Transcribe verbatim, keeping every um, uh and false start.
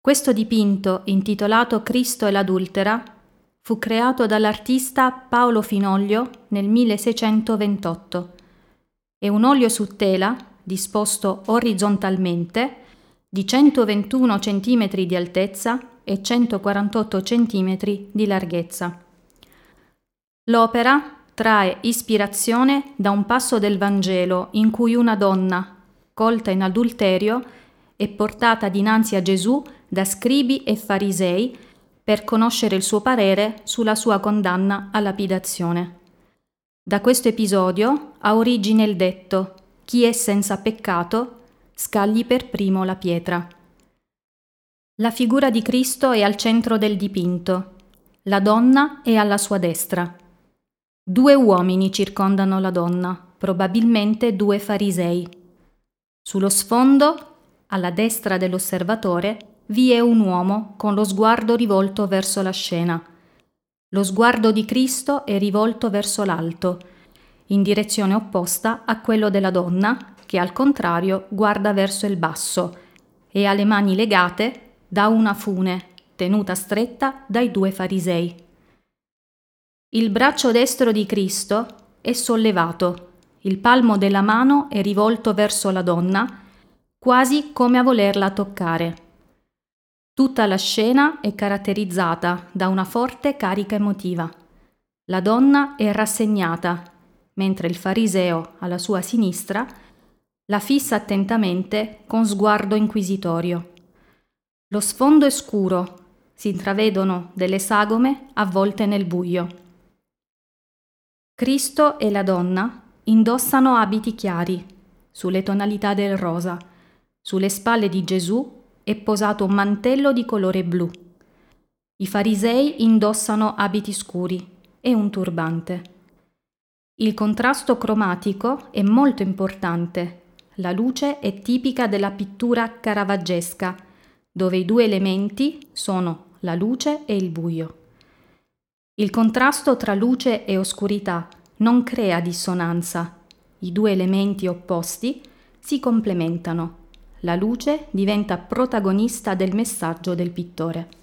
Questo dipinto, intitolato Cristo e l'adultera, fu creato dall'artista Paolo Finoglio nel milleseicentoventotto. È un olio su tela, disposto orizzontalmente, di centoventuno centimetri di altezza e centoquarantotto centimetri di larghezza. L'opera trae ispirazione da un passo del Vangelo in cui una donna, colta in adulterio, è portata dinanzi a Gesù da scribi e farisei per conoscere il suo parere sulla sua condanna a lapidazione. Da questo episodio ha origine il detto: chi è senza peccato, scagli per primo la pietra. La figura di Cristo è al centro del dipinto. La donna è alla sua destra. Due uomini circondano la donna, probabilmente due farisei. Sullo sfondo, alla destra dell'osservatore, vi è un uomo con lo sguardo rivolto verso la scena. Lo sguardo di Cristo è rivolto verso l'alto, in direzione opposta a quello della donna, che al contrario guarda verso il basso e ha le mani legate da una fune tenuta stretta dai due farisei. Il braccio destro di Cristo è sollevato, il palmo della mano è rivolto verso la donna, quasi come a volerla toccare. Tutta la scena è caratterizzata da una forte carica emotiva. La donna è rassegnata, mentre il fariseo alla sua sinistra la fissa attentamente con sguardo inquisitorio. Lo sfondo è scuro, si intravedono delle sagome avvolte nel buio. Cristo e la donna indossano abiti chiari, sulle tonalità del rosa. Sulle spalle di Gesù è posato un mantello di colore blu. I farisei indossano abiti scuri e un turbante. Il contrasto cromatico è molto importante. La luce è tipica della pittura caravaggesca, dove i due elementi sono la luce e il buio. Il contrasto tra luce e oscurità non crea dissonanza. I due elementi opposti si complementano. La luce diventa protagonista del messaggio del pittore.